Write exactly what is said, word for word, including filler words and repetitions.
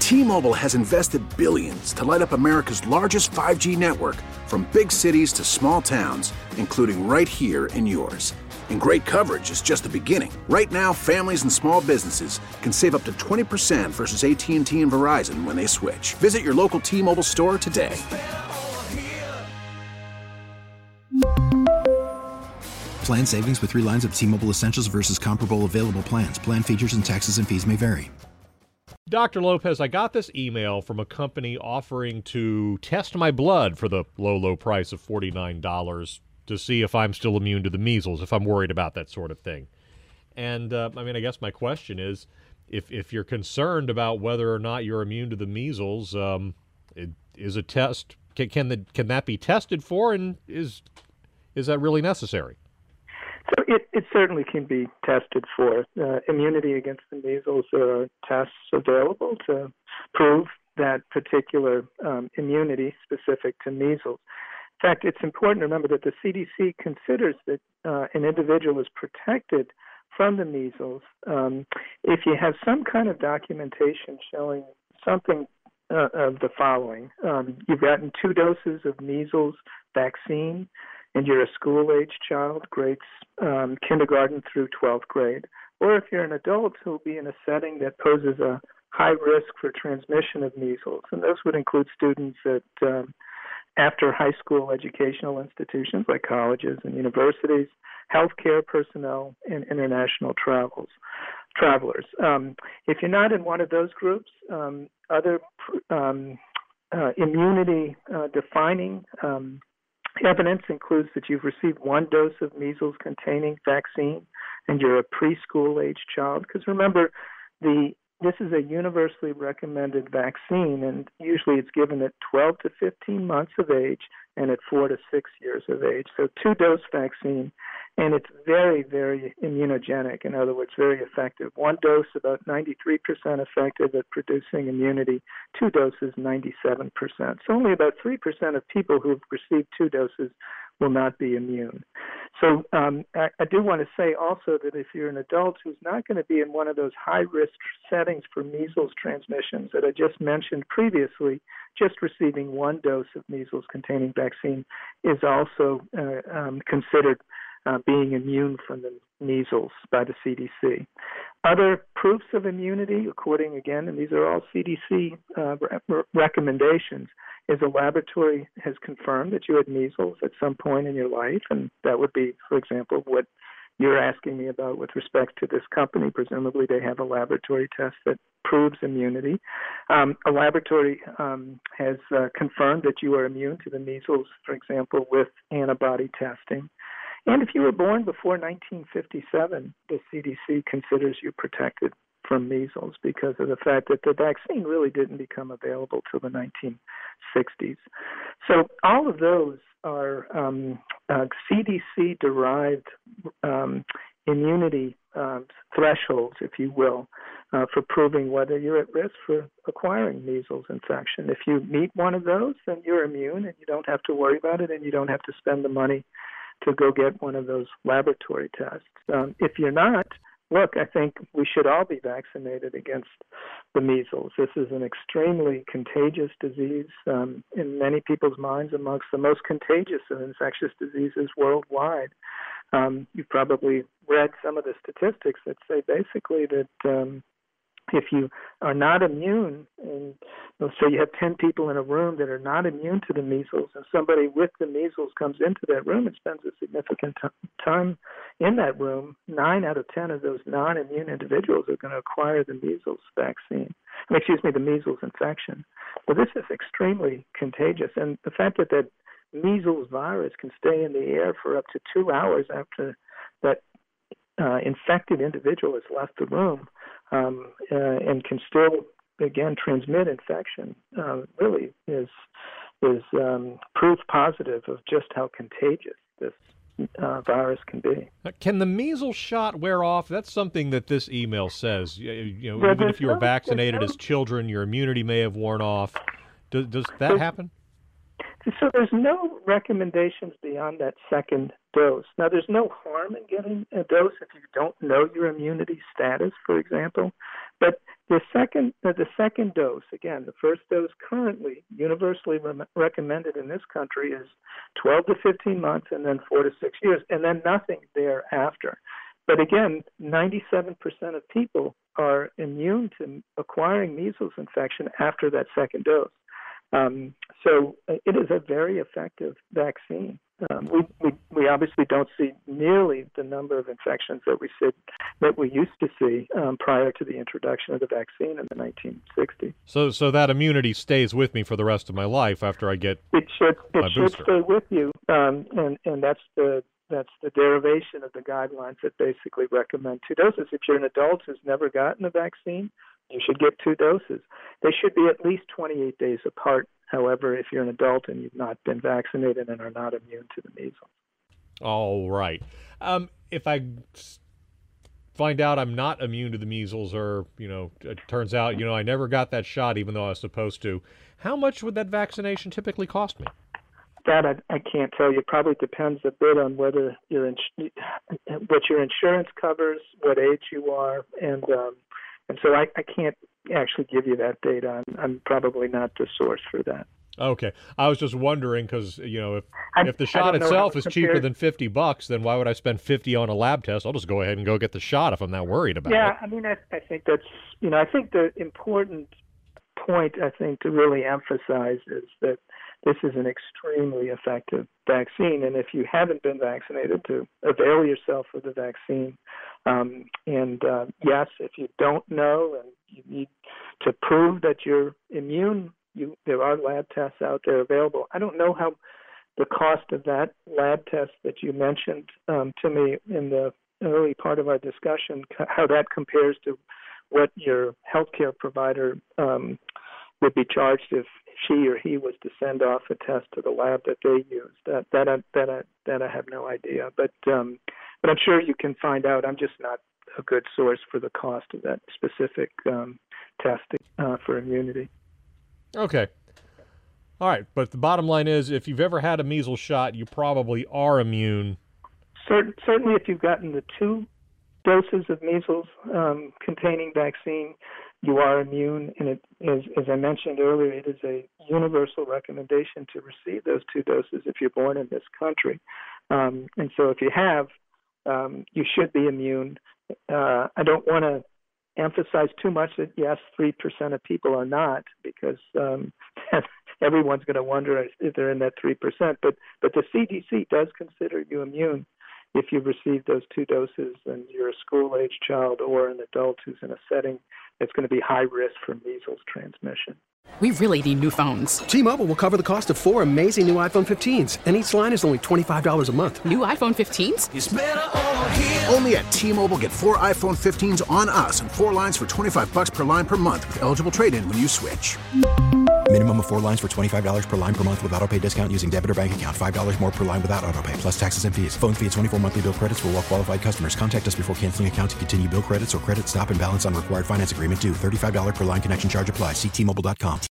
T-Mobile has invested billions to light up America's largest five G network, from big cities to small towns, including right here in yours. And great coverage is just the beginning. Right now, families and small businesses can save up to twenty percent versus A T and T and Verizon when they switch. Visit your local T-Mobile store today. Plan savings with three lines of T-Mobile Essentials versus comparable available plans. Plan features and taxes and fees may vary. Doctor Lopez, I got this email from a company offering to test my blood for the low, low price of forty-nine dollars to see if I'm still immune to the measles, if I'm worried about that sort of thing. And, uh, I mean, I guess my question is, if if you're concerned about whether or not you're immune to the measles, um, it, is a test, can, can, the, can that be tested for, and is is that really necessary? So it, it certainly can be tested for. Uh, immunity against the measles, there are tests available to prove that particular um, immunity specific to measles. In fact, it's important to remember that the C D C considers that uh, an individual is protected from the measles um, if you have some kind of documentation showing something uh, of the following. Um, you've gotten two doses of measles vaccine, and you're a school-age child, grades um, kindergarten through twelfth grade, or if you're an adult who will be in a setting that poses a high risk for transmission of measles, and those would include students at um, after high school educational institutions like colleges and universities, healthcare personnel, and international travels, travelers. Um, if you're not in one of those groups, um, other um, uh, immunity-defining uh, um, evidence includes that you've received one dose of measles-containing vaccine and you're a preschool-age child. Because remember, the this is a universally recommended vaccine, and usually it's given at twelve to fifteen months of age and at four to six years of age. So two-dose vaccine, and it's very, very immunogenic. In other words, very effective. One dose, about ninety-three percent effective at producing immunity. Two doses, ninety-seven percent. So only about three percent of people who have received two doses will not be immune. So um, I, I do want to say also that if you're an adult who's not going to be in one of those high-risk settings for measles transmissions that I just mentioned previously, just receiving one dose of measles-containing vaccine is also uh, um, considered uh, being immune from the measles by the C D C. Other proofs of immunity, according again, and these are all C D C uh, re- recommendations, is a laboratory has confirmed that you had measles at some point in your life, and that would be, for example, what you're asking me about with respect to this company. Presumably they have a laboratory test that proves immunity. Um, a laboratory um, has uh, confirmed that you are immune to the measles, for example, with antibody testing. And if you were born before nineteen fifty-seven, the C D C considers you protected from measles because of the fact that the vaccine really didn't become available till the nineteen sixties. So all of those are um, uh, C D C-derived um, immunity um, thresholds, if you will, uh, for proving whether you're at risk for acquiring measles infection. If you meet one of those, then you're immune and you don't have to worry about it and you don't have to spend the money to go get one of those laboratory tests. Um, if you're not, look, I think we should all be vaccinated against the measles. This is an extremely contagious disease um, in many people's minds, amongst the most contagious of infectious diseases worldwide. Um, you've probably read some of the statistics that say basically that um, if you are not immune, and so you have ten people in a room that are not immune to the measles, and somebody with the measles comes into that room and spends a significant t- time in that room, nine out of ten of those non-immune individuals are going to acquire the measles vaccine. I mean, excuse me, the measles infection. Well, this is extremely contagious, and the fact that that measles virus can stay in the air for up to two hours after that uh, infected individual has left the room um, uh, and can still, again, transmit infection uh, really is is um, proof positive of just how contagious this uh, virus can be. Can the measles shot wear off? That's something that this email says. You, you know, Well, even if you were no, vaccinated no, as children, your immunity may have worn off. Does, does that happen? So there's no recommendations beyond that second dose. Now, there's no harm in getting a dose if you don't know your immunity status, for example. But the second, uh, the second dose, again, the first dose currently universally re- recommended in this country is twelve to fifteen months, and then four to six years, and then nothing thereafter. But again, ninety-seven percent of people are immune to acquiring measles infection after that second dose. Um, so it is a very effective vaccine. Um, we, we we obviously don't see nearly the number of infections that we see, that we used to see um, prior to the introduction of the vaccine in the nineteen sixties. So so that immunity stays with me for the rest of my life after I get it should it my should booster. stay with you, um, and and that's the that's the derivation of the guidelines that basically recommend two doses. If you're an adult who's never gotten a vaccine, you should get two doses. They should be at least twenty-eight days apart. However, if you're an adult and you've not been vaccinated and are not immune to the measles. All right. Um, if I find out I'm not immune to the measles, or, you know, it turns out, you know, I never got that shot even though I was supposed to, how much would that vaccination typically cost me? That I, I can't tell you. It probably depends a bit on whether your ins- what your insurance covers, what age you are, and um, and so I, I can't actually give you that data. I'm, I'm probably not the source for that. Okay, I was just wondering because, you know, if I, if the shot it itself is cheaper than fifty bucks, then why would I spend fifty on a lab test? I'll just go ahead and go get the shot if I'm not worried about yeah, it. Yeah, I mean, I, I think that's, you know, I think the important point I think to really emphasize is that this is an extremely effective vaccine, and if you haven't been vaccinated, to avail yourself of the vaccine. Um, and uh, yes, if you don't know and you need to prove that you're immune, you, there are lab tests out there available. I don't know how the cost of that lab test that you mentioned um, to me in the early part of our discussion, how that compares to what your healthcare provider um, would be charged if she or he was to send off a test to the lab that they use. That that I, that I, that I have no idea, but um, but I'm sure you can find out. I'm just not a good source for the cost of that specific um, test uh, for immunity. Okay. All right, but the bottom line is, if you've ever had a measles shot, you probably are immune. Cert- certainly, if you've gotten the two doses of measles um, containing vaccine, you are immune, and it is, as I mentioned earlier, it is a universal recommendation to receive those two doses if you're born in this country. Um, and so if you have, um, you should be immune. Uh, I don't want to emphasize too much that, yes, three percent of people are not, because um, everyone's going to wonder if they're in that three percent. But, but the C D C does consider you immune if you've received those two doses and you're a school-age child or an adult who's in a setting that's going to be high risk for measles transmission. We really need new phones. T-Mobile will cover the cost of four amazing new iPhone fifteens, and each line is only twenty-five dollars a month. New iPhone fifteens? It's better over here. Only at T-Mobile, get four iPhone fifteens on us and four lines for twenty-five bucks per line per month with eligible trade-in when you switch. Minimum of four lines for twenty-five dollars per line per month with autopay discount using debit or bank account. five dollars more per line without autopay, plus taxes and fees. Phone fee at twenty-four monthly bill credits for well-qualified customers. Contact us before canceling account to continue bill credits or credit stop and balance on required finance agreement due. thirty-five dollars per line connection charge applies. See T Mobile dot com.